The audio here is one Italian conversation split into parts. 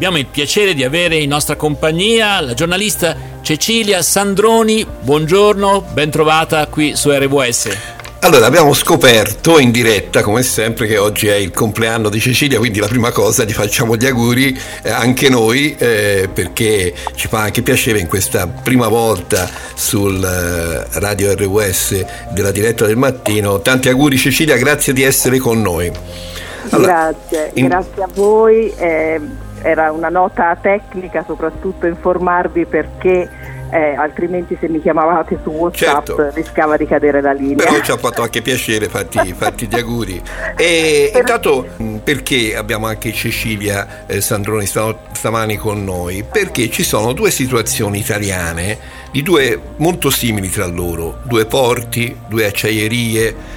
abbiamo il piacere di avere in nostra compagnia la giornalista Cecilia Sandroni. Buongiorno, ben trovata qui su RWS. Allora, abbiamo scoperto in diretta, come sempre, che oggi è il compleanno di Cecilia, quindi la prima cosa gli facciamo gli auguri anche noi, perché ci fa anche piacere in questa prima volta sul Radio RWS della diretta del mattino. Tanti auguri Cecilia, grazie di essere con noi. Allora, grazie a voi. Era una nota tecnica, soprattutto informarvi perché altrimenti se mi chiamavate su WhatsApp rischiava di cadere la linea. Però ci ha fatto anche piacere farti gli auguri. E intanto, perché abbiamo anche Cecilia Sandroni stamani con noi? Perché ci sono due situazioni italiane di due molto simili tra loro, due porti, due acciaierie,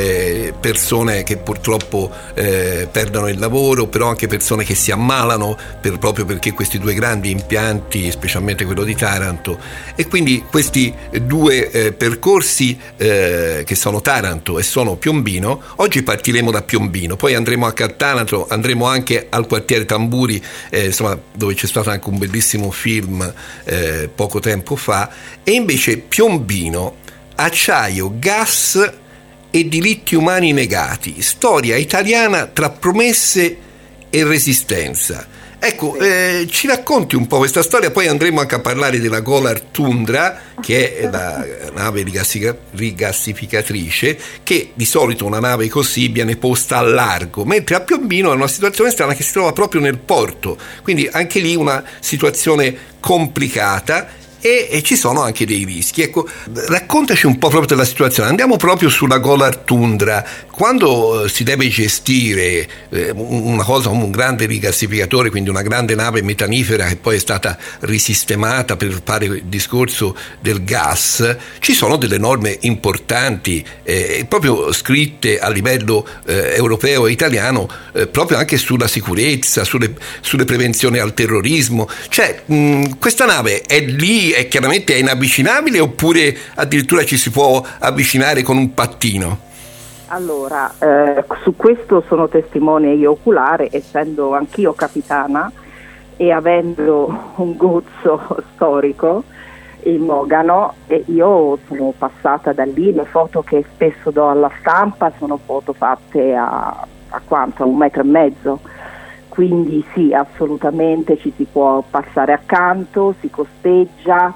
persone che purtroppo perdono il lavoro, però anche persone che si ammalano proprio perché questi due grandi impianti, specialmente quello di Taranto, e quindi questi due percorsi che sono Taranto e sono Piombino. Oggi partiremo da Piombino, poi andremo a Taranto, andremo anche al quartiere Tamburi, insomma, dove c'è stato anche un bellissimo film poco tempo fa. E invece Piombino, acciaio, gas e diritti umani negati, storia italiana tra promesse e resistenza. Ecco, ci racconti un po' questa storia, poi andremo anche a parlare della Golar Tundra, che è la nave rigassificatrice, che di solito una nave così viene posta al largo, mentre a Piombino è una situazione strana che si trova proprio nel porto, quindi anche lì una situazione complicata. E ci sono anche dei rischi. Ecco, raccontaci un po' proprio della situazione. Andiamo proprio sulla Golar Tundra. Quando si deve gestire una cosa come un grande rigassificatore, quindi una grande nave metanifera che poi è stata risistemata per fare il discorso del gas, ci sono delle norme importanti, proprio scritte a livello europeo e italiano, proprio anche sulla sicurezza, sulle prevenzioni al terrorismo. Cioè, questa nave è lì, è chiaramente inavvicinabile, oppure addirittura ci si può avvicinare con un pattino? Allora, su questo sono testimone io oculare, essendo anch'io capitana e avendo un gozzo storico in Mogano, e io sono passata da lì. Le foto che spesso do alla stampa sono foto fatte a quanto? A 1,5 metri. Quindi sì, assolutamente ci si può passare accanto, si costeggia,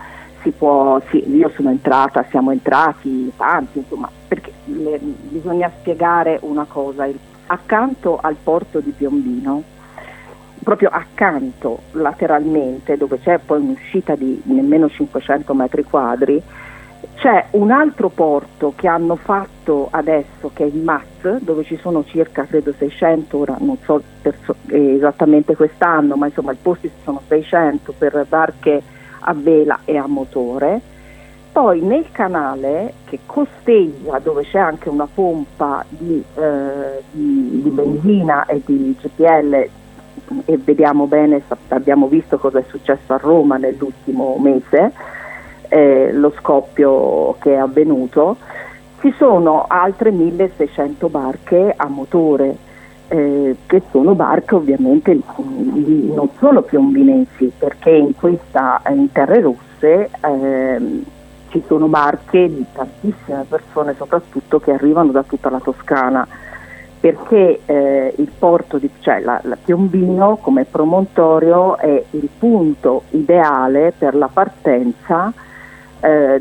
io sono entrata, siamo entrati tanti, insomma, perché bisogna spiegare una cosa: accanto al porto di Piombino, proprio accanto lateralmente, dove c'è poi un'uscita di nemmeno 500 metri quadri, c'è un altro porto che hanno fatto adesso, che è il MAT, dove ci sono circa, credo, 600, ora non so esattamente quest'anno, ma insomma i posti sono 600 per barche a vela e a motore. Poi nel canale che costeggia, dove c'è anche una pompa di benzina e di GPL, e vediamo bene, abbiamo visto cosa è successo a Roma nell'ultimo mese, lo scoppio che è avvenuto, ci sono altre 1600 barche a motore, che sono barche ovviamente non solo piombinensi, perché in terre rosse ci sono barche di tantissime persone, soprattutto che arrivano da tutta la Toscana, perché il porto la Piombino come promontorio è il punto ideale per la partenza per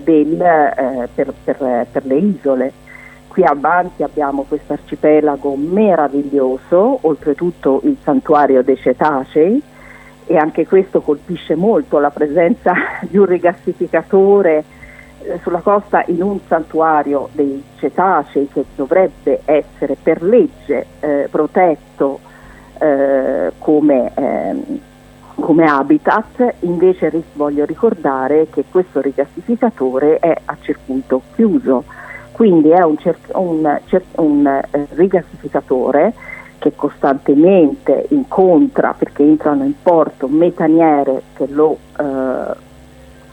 le isole. Qui avanti abbiamo questo arcipelago meraviglioso, oltretutto il santuario dei cetacei, e anche questo colpisce molto la presenza di un rigassificatore sulla costa, in un santuario dei cetacei che dovrebbe essere per legge protetto come habitat. Invece voglio ricordare che questo rigassificatore è a circuito chiuso, quindi è un rigassificatore che costantemente incontra, perché entrano in porto metaniere che lo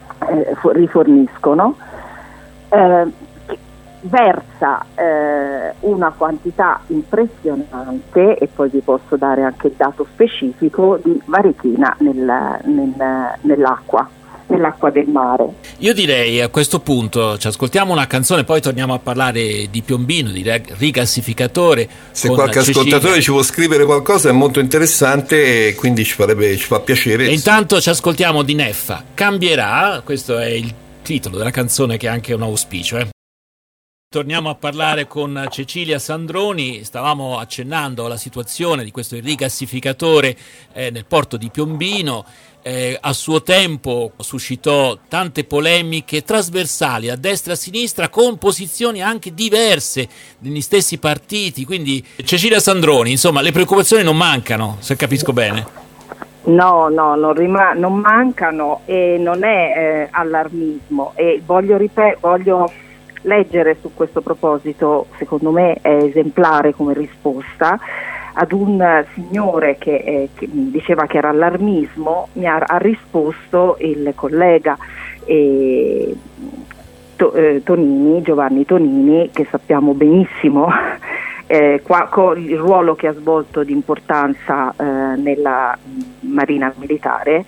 riforniscono, versa una quantità impressionante, e poi vi posso dare anche il dato specifico, di varichina nell'acqua del mare. Io direi a questo punto ci ascoltiamo una canzone, poi torniamo a parlare di Piombino, di rigassificatore. Se qualche ascoltatore ci può scrivere qualcosa è molto interessante, e quindi ci fa piacere. E intanto ci ascoltiamo di Neffa, Cambierà, questo è il titolo della canzone, che è anche un auspicio. Torniamo a parlare con Cecilia Sandroni. Stavamo accennando alla situazione di questo rigassificatore nel porto di Piombino. A suo tempo suscitò tante polemiche trasversali a destra e a sinistra, con posizioni anche diverse negli stessi partiti. Quindi Cecilia Sandroni, insomma, le preoccupazioni non mancano, se capisco bene. No, non mancano, e non è allarmismo, e voglio leggere su questo proposito, secondo me è esemplare come risposta ad un signore che diceva che era allarmismo. Mi ha risposto il collega Giovanni Tonini, che sappiamo benissimo con il ruolo che ha svolto di importanza nella Marina Militare,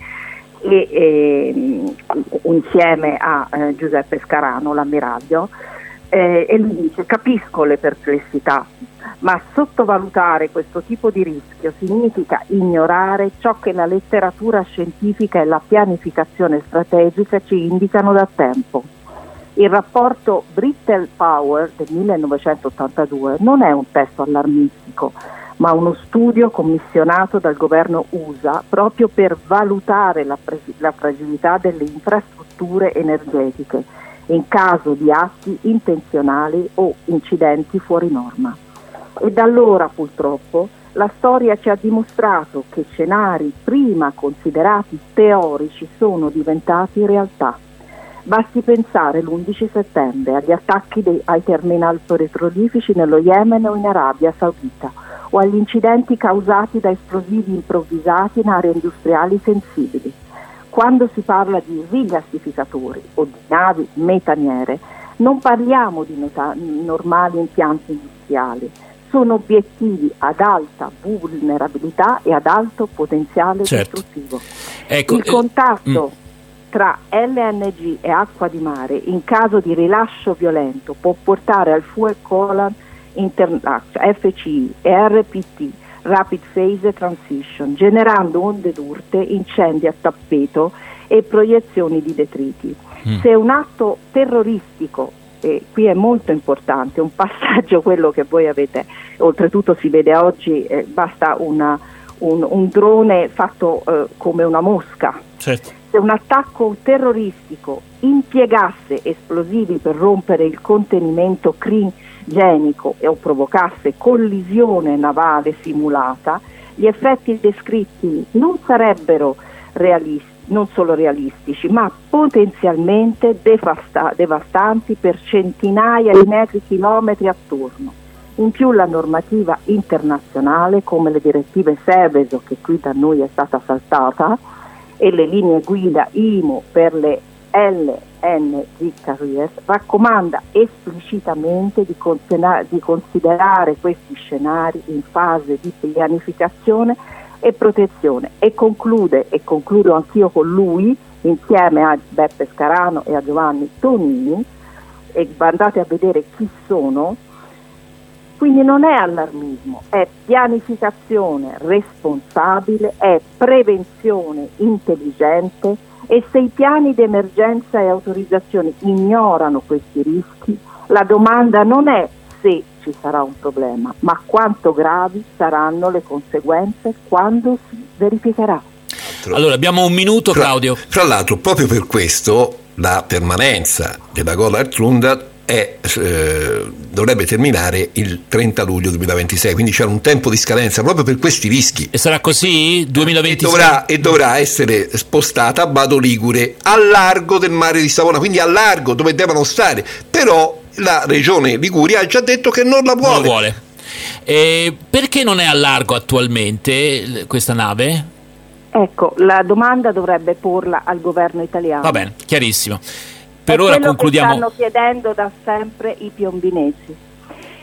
e insieme a Giuseppe Scarano, l'ammiraglio, e lui dice: capisco le perplessità, ma sottovalutare questo tipo di rischio significa ignorare ciò che la letteratura scientifica e la pianificazione strategica ci indicano da tempo. Il rapporto Brittle Power del 1982 non è un testo allarmistico, ma uno studio commissionato dal governo USA proprio per valutare la fragilità delle infrastrutture energetiche in caso di atti intenzionali o incidenti fuori norma. E da allora, purtroppo, la storia ci ha dimostrato che scenari prima considerati teorici sono diventati realtà. Basti pensare l'11 settembre agli attacchi ai terminal petroliferi nello Yemen o in Arabia Saudita, o agli incidenti causati da esplosivi improvvisati in aree industriali sensibili. Quando si parla di rigassificatori o di navi metaniere, non parliamo di normali impianti industriali, sono obiettivi ad alta vulnerabilità e ad alto potenziale distruttivo. Ecco, il contatto tra LNG e acqua di mare in caso di rilascio violento può portare al fuel coolant FCI e RPT, Rapid Phase Transition, generando onde d'urte, incendi a tappeto e proiezioni di detriti. Se un atto terroristico, e qui è molto importante, un passaggio quello che voi avete, oltretutto si vede oggi, basta un drone fatto come una mosca. Certo. Se un attacco terroristico impiegasse esplosivi per rompere il contenimento cringenico o provocasse collisione navale simulata, gli effetti descritti non sarebbero non solo realistici, ma potenzialmente devastanti per centinaia di metri chilometri attorno. In più la normativa internazionale, come le direttive Seveso, che qui da noi è stata saltata, e le linee guida IMO per le LNG carriers, raccomanda esplicitamente di considerare questi scenari in fase di pianificazione e protezione, e concludo anch'io con lui, insieme a Beppe Scarano e a Giovanni Tonini, e andate a vedere chi sono. Quindi non è allarmismo, è pianificazione responsabile, è prevenzione intelligente, e se i piani di emergenza e autorizzazioni ignorano questi rischi, la domanda non è se ci sarà un problema, ma quanto gravi saranno le conseguenze quando si verificherà. Allora, abbiamo un minuto, Claudio. Fra l'altro, proprio per questo la permanenza della Gotthard dovrebbe terminare il 30 luglio 2026, quindi c'è un tempo di scadenza proprio per questi rischi. E sarà così? 2026? E dovrà essere spostata a Bado Ligure, al largo del mare di Savona, quindi al largo dove devono stare, però la regione Liguria ha già detto che non la vuole. Non la vuole. Perché non è al largo attualmente questa nave? Ecco, la domanda dovrebbe porla al governo italiano. Va bene, chiarissimo. Per ora concludiamo. Che stanno chiedendo da sempre i piombinesi.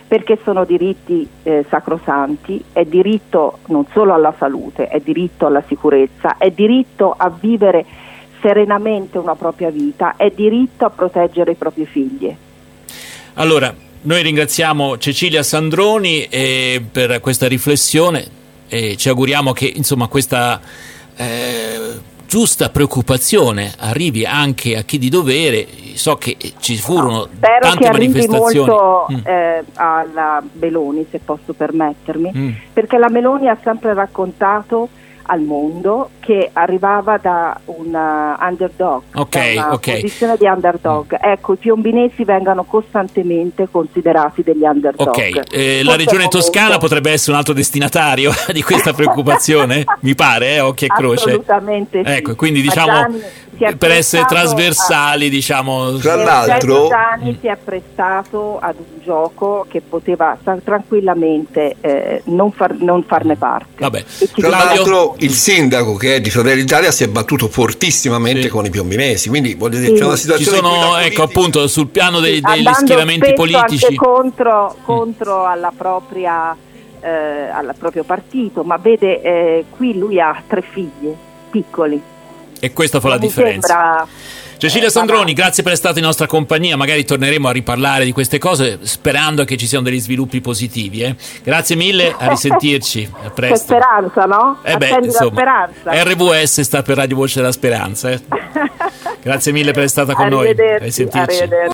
perché sono diritti sacrosanti, è diritto non solo alla salute, è diritto alla sicurezza, è diritto a vivere serenamente una propria vita, è diritto a proteggere i propri figli. Allora, noi ringraziamo Cecilia Sandroni per questa riflessione e ci auguriamo che insomma questa giusta preoccupazione arrivi anche a chi di dovere. So che ci furono tante manifestazioni. Spero che arrivi molto alla Meloni, se posso permettermi, perché la Meloni ha sempre raccontato al mondo che arrivava da una underdog, da una posizione di underdog. Ecco, i piombinesi vengano costantemente considerati degli underdog. La regione Toscana potrebbe essere un altro destinatario di questa preoccupazione, mi pare, occhi e croce. Assolutamente sì. Ecco, quindi diciamo per essere trasversali, diciamo. Tra l'altro Gianni si è prestato ad un gioco che poteva tranquillamente non farne parte. Vabbè. Tra l'altro il sindaco, che è di Fratelli d'Italia, si è battuto fortissimamente con i piombinesi, quindi voglio dire, c'è una situazione ci sono, ecco, appunto sul piano degli schieramenti politici anche contro al proprio partito, ma vede qui lui ha 3 figli piccoli. E questa fa la differenza. Cecilia Sandroni, grazie per essere stata in nostra compagnia, magari torneremo a riparlare di queste cose sperando che ci siano degli sviluppi positivi. Grazie mille, a risentirci, a presto. C'è speranza, no? Accendi la speranza. RVS sta per Radio Voce della Speranza. Grazie mille per essere stata con noi, a risentirci.